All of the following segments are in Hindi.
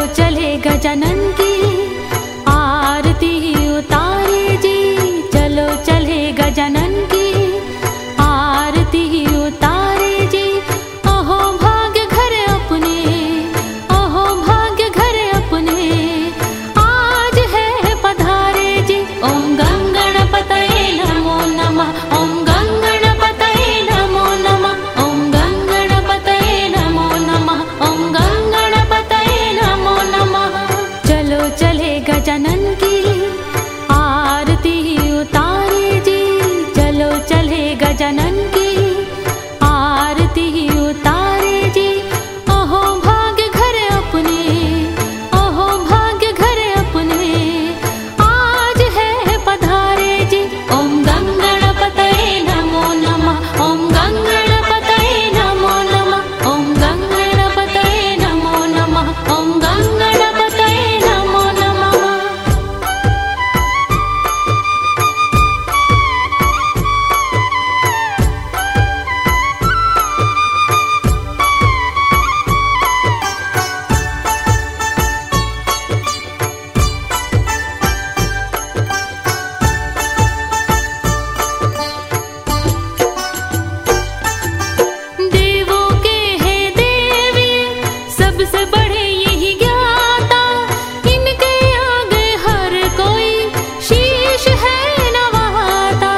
चले गजानन की आरती उतारे जी, चलो चले गजानन की आरती उतारे जी। अहो भाग्य घर अपने, अहो भाग्य घर अपने आज है पधारे जी। ओम गंगणपतये नमो नमः, ओम गंगणपतये नमो नमः, ओम गंगणपतये नमो नमः, ओम गंगणपतये नमो नमः। चलो चले गजानन की आरती उतारे जी, चलो चले गजानन की आरती उतारे जी। अहो भाग्य घर अपने, अहो भाग्य घर अपने आज है पधारे जी। ओम गंगणपतये नमो नमः, ओम गंगणपतये नमो नमः, ओम गंगणपतये नमो नमः, ओम गंगणपतये नमो नमः। देवों के है देवी सबसे बड़े यही ज्ञाता, इनके आगे हर कोई शीश है नवाता।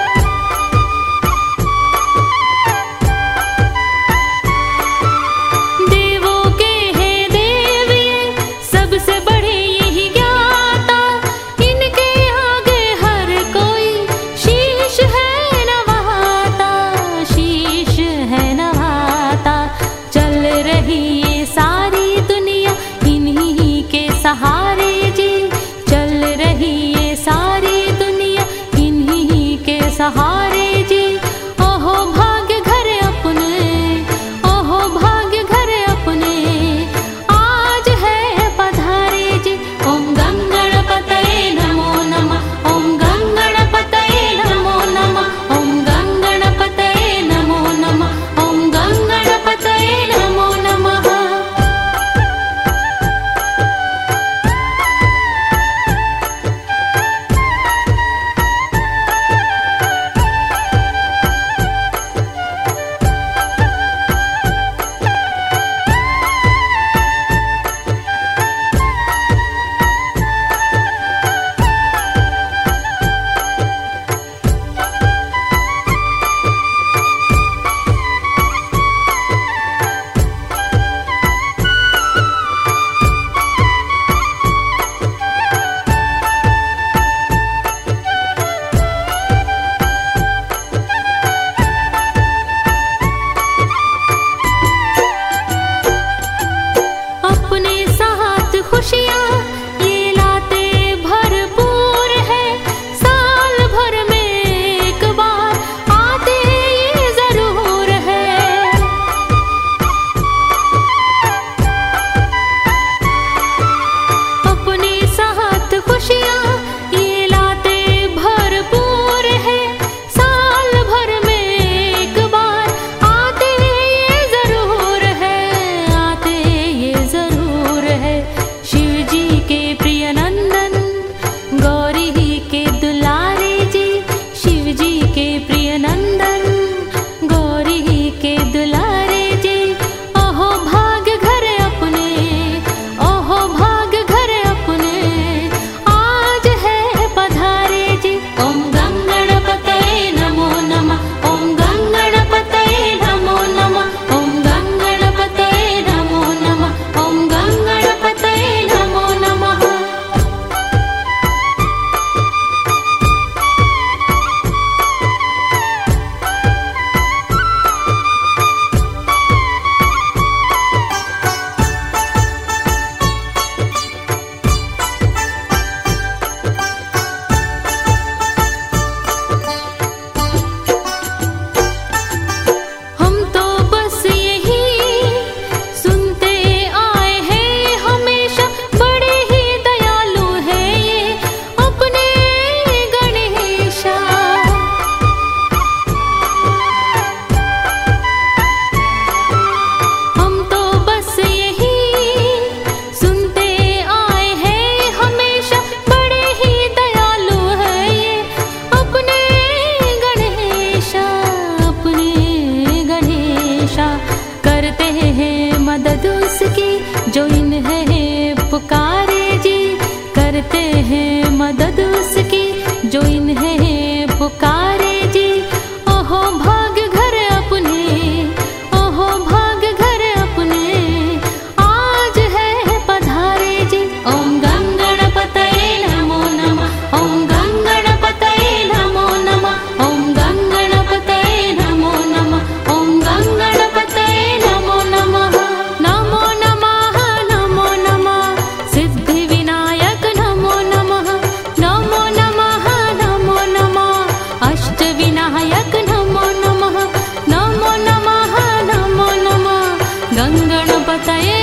देवों के है देवी सबसे बड़े यही ज्ञाता, इनके आगे हर कोई शीश है नवाता, शीश है नवाता। चल रही ये सारी दुनिया इन्हीं के सहारे जी, चल रही ये सारी दुनिया इन्हीं के सहारे जी। ओहो भाग्य घर अपने, ओहो भाग्य घर अपने आज है पधारे जी। ओम गंगणपतये नमो नमः, ओम गंगणपतये नमो नमः, ओम गंगणपतये नमो नमः, ओम गंगणपतये नमो नमः। अपने साथ खुशियाँ ये लाते भरपूर है, साल भर में एक बार आते ये जरूर है। अपने साथ खुशियाँ ये लाते भरपूर है, साल भर में एक बार आते ये जरूर है, आते ये जरूर है। शिव जी के पुकारे जी, करते हैं मदद उसकी जो इन्हें पुकारे जी। ओहो भाग्य घर अपने, ओहो भाग्य घर अपने आज है पधारे जी। ओम गं गणपतये नमो नमः, ओम गं गणपतये नमो नमः, ओम गं गणपतये नमो नमः, ओम गं गणपतये नमो नमः। नमो नमः नमो नमः सिद्धि विनायक नमो नमः, नमो नमः नमो नमः अष्ट विनायक नमो नमः, नमो नमः नमो नमः गं गणपतये